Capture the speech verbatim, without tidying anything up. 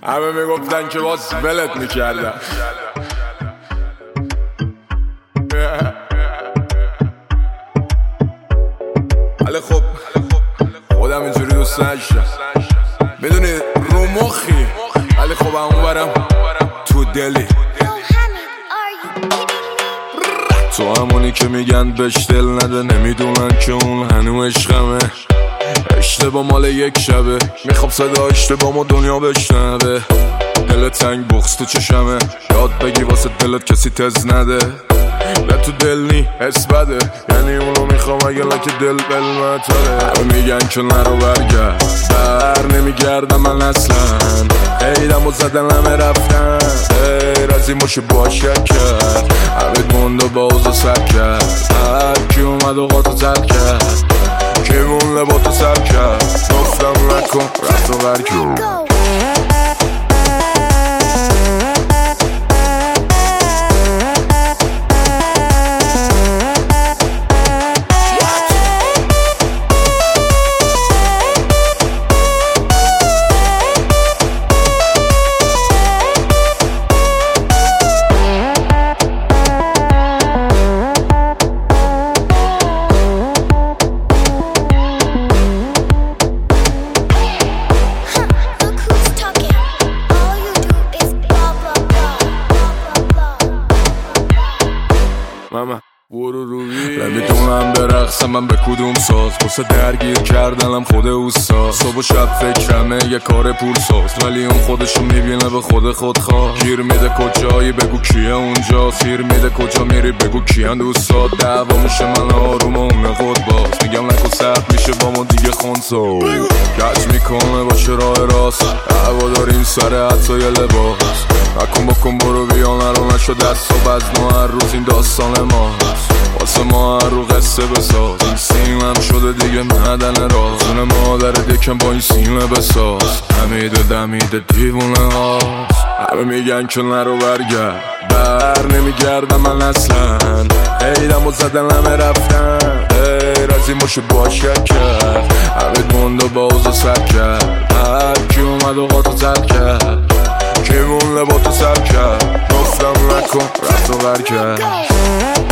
همه میگفتن که باز ولت میکردم. ولی خب خودم اینجوری دوست نشتم، میدونی رو مخی، ولی خب اونورم تو دلی. تو همونی که میگن بهش دل نده، نمیدونن که اون هنو عشقمه. اشتباه مال یک شبه، میخوام صدا اشتباه ما دنیا بشنوه. دل تنگ بغض تو چشمه، یاد بگی واسه دلت کسی تز نده. نه تو دل نی حس بده، یعنی اونو میخوام اگه لکه دل بلمتره. همه میگن که نرو برگرد، بر نمیگردم من اصلا. ایدم و زدن همه رفتن، غیر از این باشه باشه کرد. همه گند و باز و سر کرد، هر کی اومد و قاطو تر کرد. که مون لباتو سر کرد، گفتم نکن رفت و غر کرد. ماما برو روی نمیدونم برقصم من به کدوم ساز، بسه درگیر کردنم خود اوستا. صبح و شب فکرمه یه کار پول ساز، ولی اون خودشو میبینه به خود خود خواه. گیر میده کجایی بگو کیه اونجا، خیر میده کجا میری بگو کیان دوستا. دعوا میشه من آروم و اونه خود باز، میگم نکن سخت میشه با ما دیگه خونسا. کج میکنه باشه راه راست، دعوا داریم سر حتی یه لباس. نکن بکن برو بیا نرو نشو دست و بزن هر روز این داستان ماست. واسه ما هر رو قصه بساز، این سیمم شده دیگه معدن راز. اون مادر دکم با این سیمه بساز، همیده دمیده دیوونه هاست. همه میگن که نرو برگرد، بر نمیگردم من اصلا. ایدم و زدن همه رفتن، غیر از این باشه باشه کرد. همه گند و باز و سر کرد، هر کی اومد و قاطو تر کرد. که مون لباتو سر کرد، گفتم نکن رفت و غر کرد.